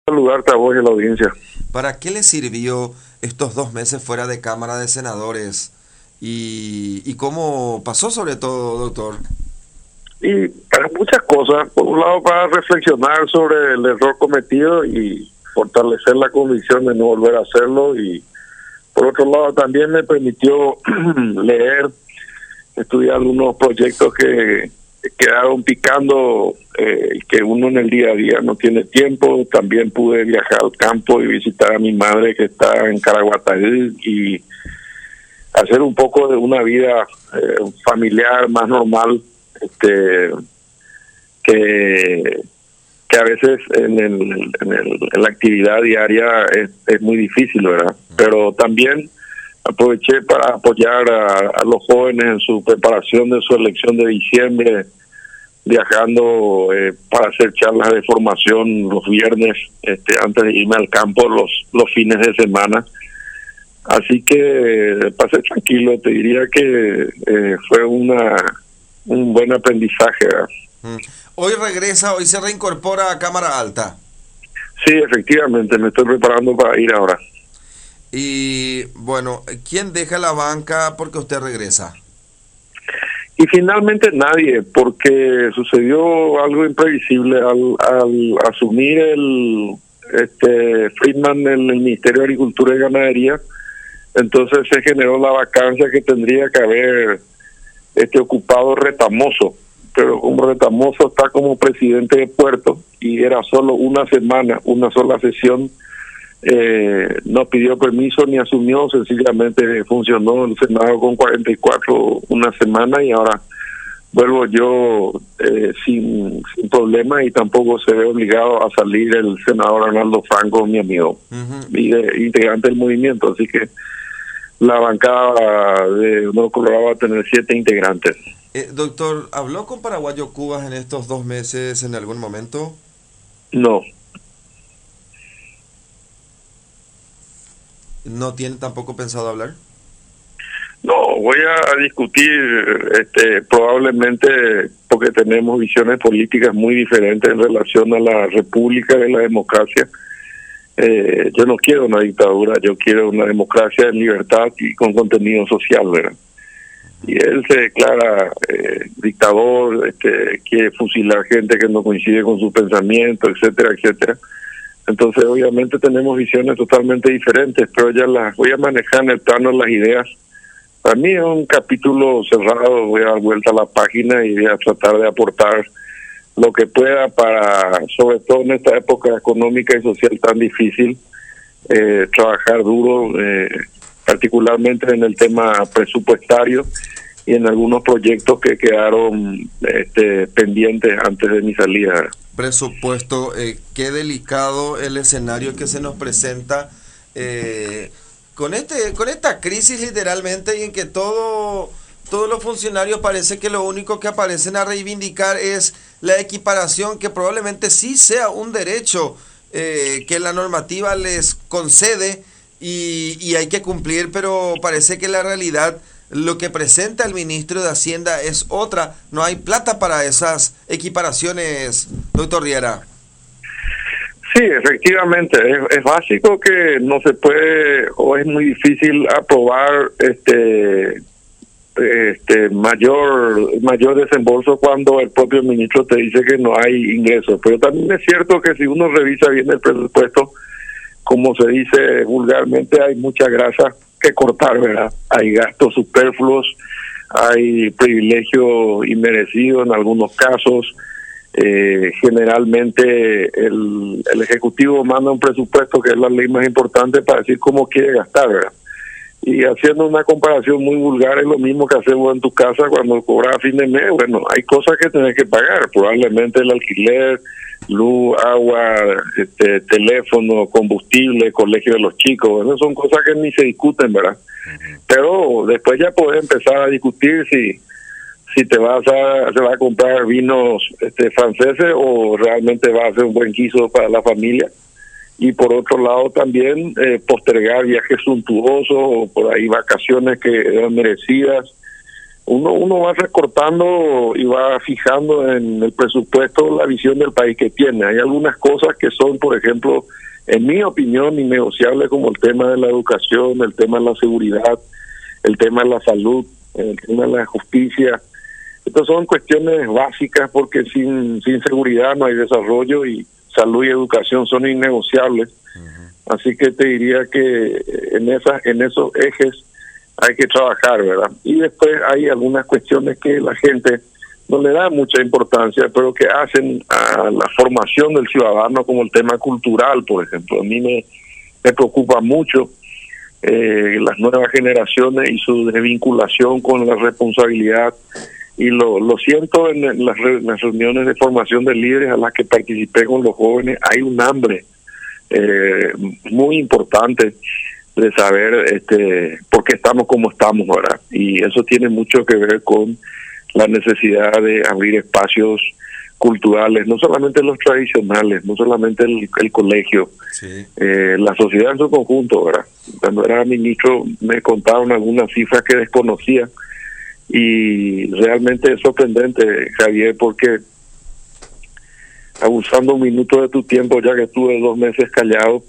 Saludarte a vos y a la audiencia. ¿Para qué le sirvió estos 2 meses fuera de Cámara de Senadores? ¿Y cómo pasó sobre todo, doctor? Y para muchas cosas, por un lado para reflexionar sobre el error cometido y fortalecer la convicción de no volver a hacerlo, y por otro lado también me permitió leer, estudiar algunos proyectos que quedaron picando, que uno en el día a día no tiene tiempo. También pude viajar al campo y visitar a mi madre que está en Caraguatayud y hacer un poco de una vida familiar más normal, que que a veces en la actividad diaria es muy difícil, ¿verdad? Pero también aproveché para apoyar a los jóvenes en su preparación de su elección de diciembre, viajando para hacer charlas de formación los viernes, antes de irme al campo los fines de semana. Así que pasé tranquilo. Te diría que fue un buen aprendizaje, ¿verdad? Hoy regresa, hoy se reincorpora a Cámara Alta. Sí, efectivamente, me estoy preparando para ir ahora. Y bueno, ¿quién deja la banca porque usted regresa? Y finalmente nadie, porque sucedió algo imprevisible al asumir Friedman en el Ministerio de Agricultura y Ganadería. Entonces se generó la vacancia que tendría que haber ocupado Retamoso, pero como Retamoso está como presidente de Puerto y era solo una semana, una sola sesión, no pidió permiso ni asumió, sencillamente funcionó el Senado con 44 una semana, y ahora vuelvo yo sin problema, y tampoco se ve obligado a salir el senador Arnaldo Franco, mi amigo, integrante del movimiento. Así que la bancada de Nuevo Colorado va a tener 7 integrantes. Doctor, ¿habló con Paraguayo Cubas en estos 2 meses en algún momento? No. ¿No tiene tampoco pensado hablar? No, voy a discutir, probablemente, porque tenemos visiones políticas muy diferentes en relación a la república y la democracia. Yo no quiero una dictadura, yo quiero una democracia en libertad y con contenido social, ¿verdad? Y él se declara dictador, quiere fusilar gente que no coincide con su pensamiento, etcétera, etcétera. Entonces, obviamente tenemos visiones totalmente diferentes, pero ya las voy a manejar en el plano de las ideas. Para mí es un capítulo cerrado, voy a dar vuelta a la página y voy a tratar de aportar lo que pueda para, sobre todo en esta época económica y social tan difícil, trabajar duro, particularmente en el tema presupuestario y en algunos proyectos que quedaron pendientes antes de mi salida. Presupuesto, qué delicado el escenario que se nos presenta con esta crisis literalmente, y en que todos los funcionarios parece que lo único que aparecen a reivindicar es la equiparación, que probablemente sí sea un derecho que la normativa les concede y hay que cumplir, pero parece que la realidad, lo que presenta el ministro de Hacienda es otra. No hay plata para esas equiparaciones, doctor Riera. Sí, efectivamente, es básico que no se puede, o es muy difícil aprobar mayor desembolso cuando el propio ministro te dice que no hay ingresos. Pero también es cierto que si uno revisa bien el presupuesto, como se dice vulgarmente, hay mucha grasa que cortar, ¿verdad? Hay gastos superfluos, hay privilegios inmerecidos en algunos casos. Generalmente el Ejecutivo manda un presupuesto, que es la ley más importante, para decir cómo quiere gastar, ¿verdad? Y haciendo una comparación muy vulgar, es lo mismo que hacemos en tu casa cuando cobras a fin de mes. Bueno, hay cosas que tenés que pagar, probablemente el alquiler, luz, agua, teléfono, combustible, colegio de los chicos. Esas son cosas que ni se discuten, ¿verdad? Pero después ya podés empezar a discutir si se va a comprar vinos franceses, o realmente va a ser un buen guiso para la familia. Y por otro lado también postergar viajes suntuosos, o por ahí vacaciones que eran merecidas, uno va recortando y va fijando en el presupuesto la visión del país que tiene. Hay algunas cosas que son, por ejemplo, en mi opinión, innegociables, como el tema de la educación, el tema de la seguridad, el tema de la salud, el tema de la justicia. Estas son cuestiones básicas porque sin seguridad no hay desarrollo, y salud y educación son innegociables. Así que te diría que en esos ejes hay que trabajar, ¿verdad? Y después hay algunas cuestiones que la gente no le da mucha importancia, pero que hacen a la formación del ciudadano, como el tema cultural, por ejemplo. A mí me preocupa mucho las nuevas generaciones y su desvinculación con la responsabilidad, y lo siento en las reuniones de formación de líderes a las que participé con los jóvenes. Hay un hambre muy importante de saber por qué estamos como estamos ahora, y eso tiene mucho que ver con la necesidad de abrir espacios culturales, no solamente los tradicionales, no solamente el colegio, sí. La sociedad en su conjunto, ¿verdad? Cuando era ministro me contaron algunas cifras que desconocía, y realmente es sorprendente, Javier, porque abusando un minuto de tu tiempo, ya que estuve 2 meses callado,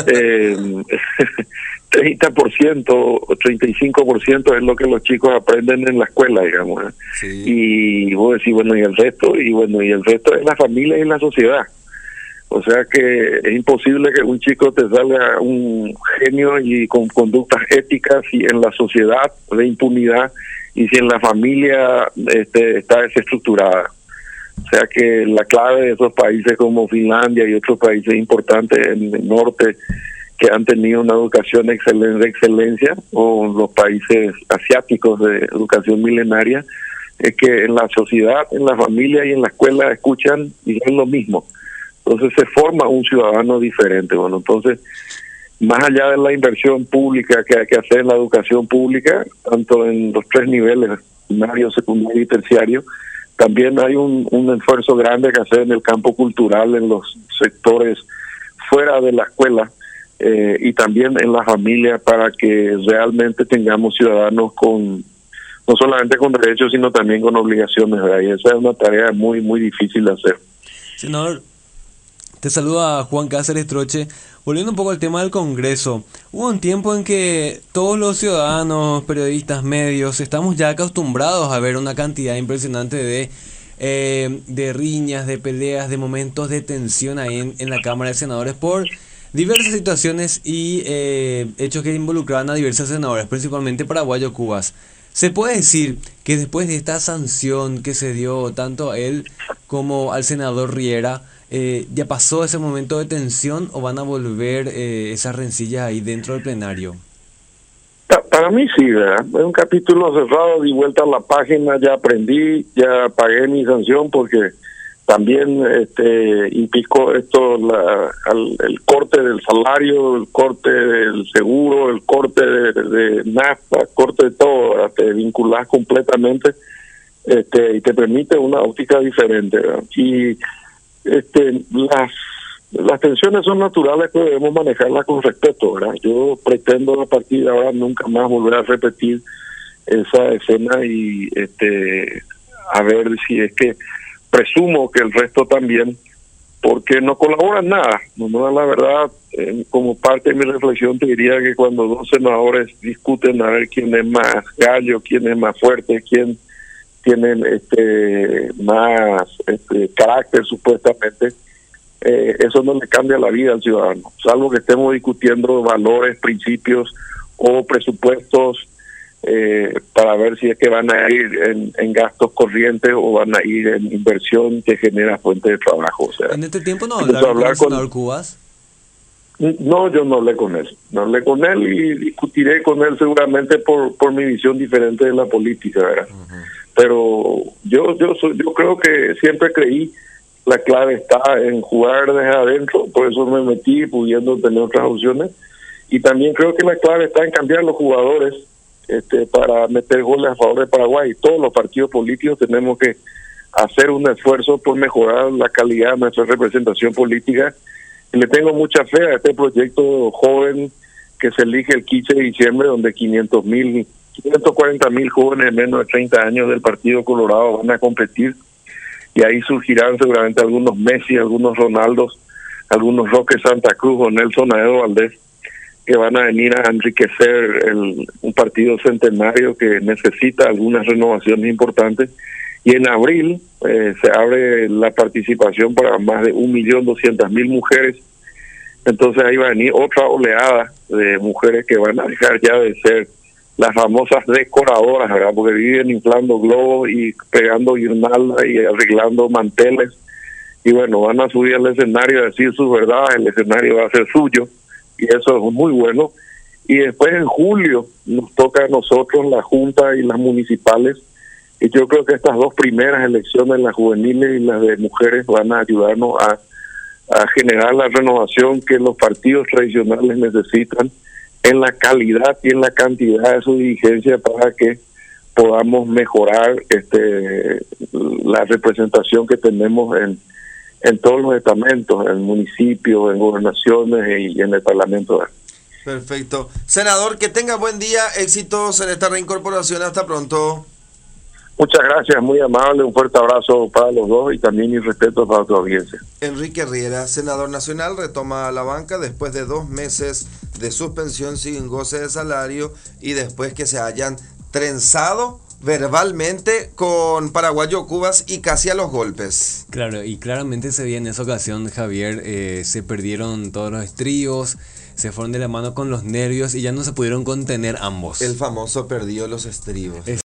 30% o 35% es lo que los chicos aprenden en la escuela, digamos. Sí. Y vos decís, bueno, y el resto, y el resto es la familia y la sociedad. O sea que es imposible que un chico te salga un genio y con conductas éticas, y en la sociedad de impunidad, y si en la familia está desestructurada. O sea que la clave de esos países como Finlandia y otros países importantes en el norte que han tenido una educación de excelencia, o los países asiáticos de educación milenaria, es que en la sociedad, en la familia y en la escuela escuchan y ven lo mismo. Entonces se forma un ciudadano diferente. Bueno, entonces, más allá de la inversión pública que hay que hacer en la educación pública, tanto en los 3 niveles, primario, secundario y terciario, también hay un esfuerzo grande que hacer en el campo cultural, en los sectores fuera de la escuela, y también en la familia, para que realmente tengamos ciudadanos no solamente con derechos, sino también con obligaciones, ¿verdad? Y esa es una tarea muy, muy difícil de hacer. Senador, te saluda Juan Cáceres Troche. Volviendo un poco al tema del Congreso, hubo un tiempo en que todos los ciudadanos, periodistas, medios, estamos ya acostumbrados a ver una cantidad impresionante de riñas, de peleas, de momentos de tensión ahí en la Cámara de Senadores por diversas situaciones y hechos que involucraban a diversos senadores, principalmente paraguayos, cubas. ¿Se puede decir que después de esta sanción que se dio tanto a él como al senador Riera, ya pasó ese momento de tensión, o van a volver esas rencillas ahí dentro del plenario? Para mí sí, ¿verdad? Es un capítulo cerrado, di vuelta a la página, ya aprendí, ya pagué mi sanción, porque también implicó esto el corte del salario, el corte del seguro, el corte de nafta, corte de todo, ¿verdad? Te vinculás completamente, y te permite una óptica diferente, ¿verdad? Y las tensiones son naturales, pero debemos manejarlas con respeto, ¿verdad? Yo pretendo a partir de ahora nunca más volver a repetir esa escena, y a ver si es que presumo que el resto también, porque no colaboran nada. No, la verdad, como parte de mi reflexión te diría que cuando 2 senadores discuten a ver quién es más gallo, quién es más fuerte, quién tiene más carácter supuestamente, eso no le cambia la vida al ciudadano, salvo que estemos discutiendo valores, principios o presupuestos, para ver si es que van a ir en gastos corrientes o van a ir en inversión que genera fuente de trabajo. O sea, ¿en este tiempo no hablaron con el senador Cubas? No, yo no hablé con él, y discutiré con él seguramente por mi visión diferente de la política, ¿verdad? Pero yo creo que siempre creí la clave está en jugar desde adentro, por eso me metí pudiendo tener otras opciones, y también creo que la clave está en cambiar los jugadores para meter goles a favor de Paraguay. Todos los partidos políticos tenemos que hacer un esfuerzo por mejorar la calidad de nuestra representación política, y le tengo mucha fe a este proyecto joven que se elige el 15 de diciembre, donde 500,000 140.000 jóvenes de menos de 30 años del Partido Colorado van a competir, y ahí surgirán seguramente algunos Messi, algunos Ronaldos, algunos Roque Santa Cruz o Nelson Aedo Valdés, que van a venir a enriquecer un partido centenario que necesita algunas renovaciones importantes. Y en abril se abre la participación para más de 1.200.000 mujeres. Entonces ahí va a venir otra oleada de mujeres que van a dejar ya de ser las famosas decoradoras, ¿verdad? Porque viven inflando globos y pegando guirnaldas y arreglando manteles. Y bueno, van a subir al escenario a decir sus verdades, el escenario va a ser suyo, y eso es muy bueno. Y después en julio nos toca a nosotros, la Junta y las municipales, y yo creo que estas dos primeras elecciones, las juveniles y las de mujeres, van a ayudarnos a generar la renovación que los partidos tradicionales necesitan en la calidad y en la cantidad de su dirigencia, para que podamos mejorar la representación que tenemos en todos los estamentos, en municipios, en gobernaciones y en el Parlamento. Perfecto. Senador, que tenga buen día, éxitos en esta reincorporación, hasta pronto. Muchas gracias, muy amable, un fuerte abrazo para los dos y también mis respetos para tu audiencia. Enrique Riera, senador nacional, retoma la banca después de 2 meses de suspensión sin goce de salario y después que se hayan trenzado verbalmente con Paraguayo Cubas y casi a los golpes. Claro, y claramente se veía en esa ocasión, Javier, se perdieron todos los estribos, se fueron de la mano con los nervios y ya no se pudieron contener ambos. El famoso perdió los estribos.